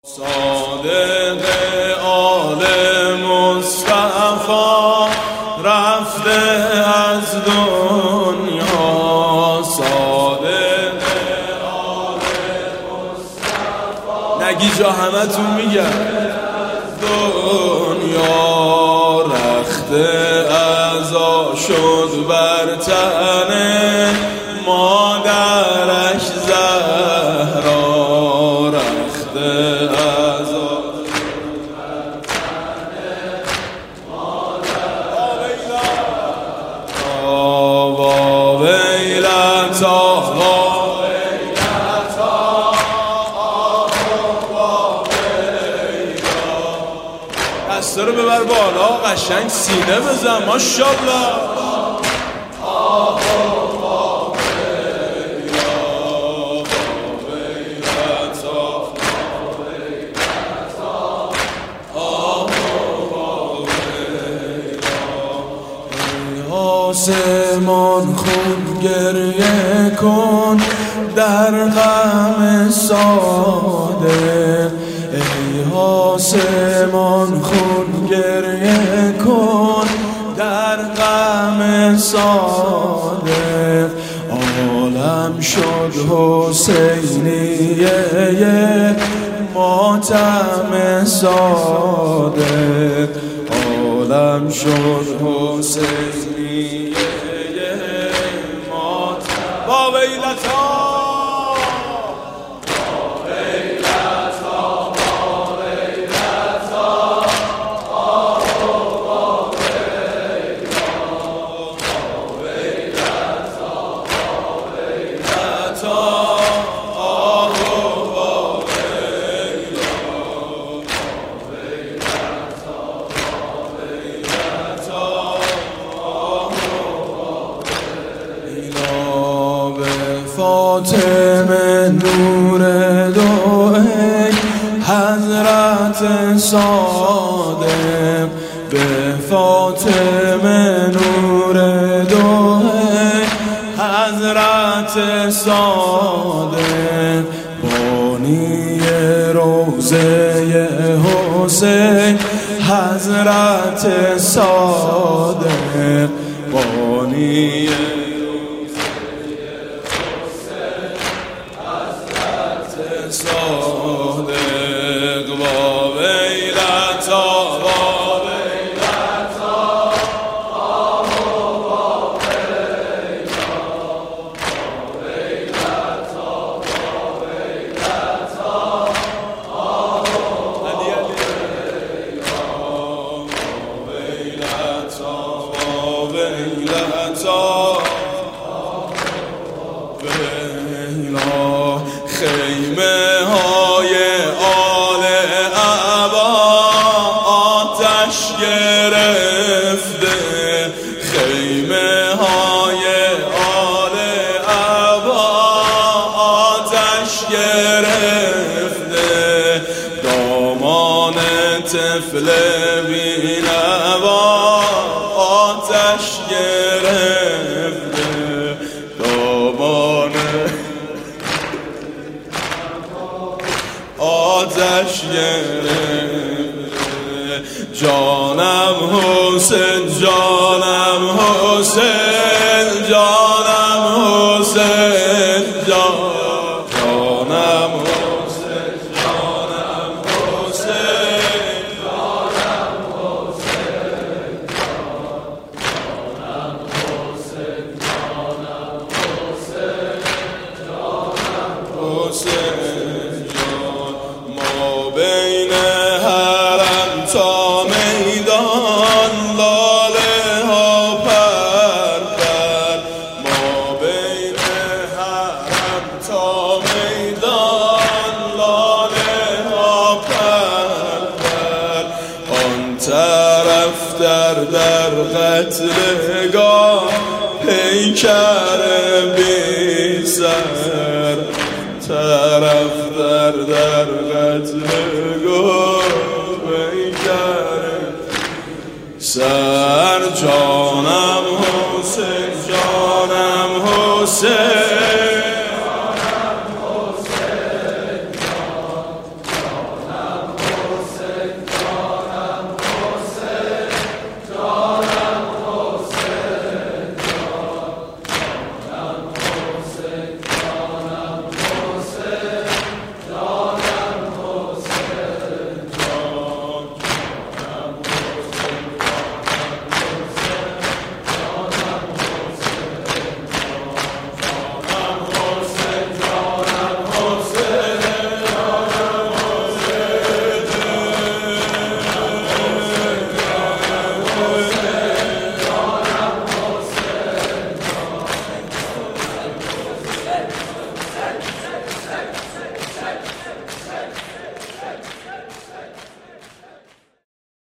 صادق آل مصطفی رفته از دنیا. صادق آل مصطفی نگی جا همه تون میگن دنیا رخت عزا شد بر تن مادرش زهرا. رخت عزا شد بر تن مادرش واویلتا دسته رو ببر بالا قشنگ سینه بزن ماشاءالله. آسمان خون گریه کن در غم صادق. ای آسمان خون گریه کن در غم صادق. عالم شد حسینیه ماتم صادق. عالم شد حسینیه ماتم واویلتا فاطمه نور دو ای حضرت صادق. به فاطمه نور دو ای حضرت صادق. بانی روضه حسین حضرت صادق. بانی صادق واویلتا واویلتا خیمه های آل عبا آتش گرفته. خیمه های آل عبا آتش گرفته. دامان طفل بی‌نوا آتش گرفته. دامان آتش گرفته. جانم حسین جانم حسین جانم حسین جانم حسین جانم حسین جانم حسین جانم حسین جانم حسین بین حرم تا میدان لاله ها پر پر. ما بین حرم تا میدان لاله ها پر پر. آن طرف در قتلگاه پیکر بی سر. طرف در قتلگاه پیکر سر. جانم حسین جانم حسین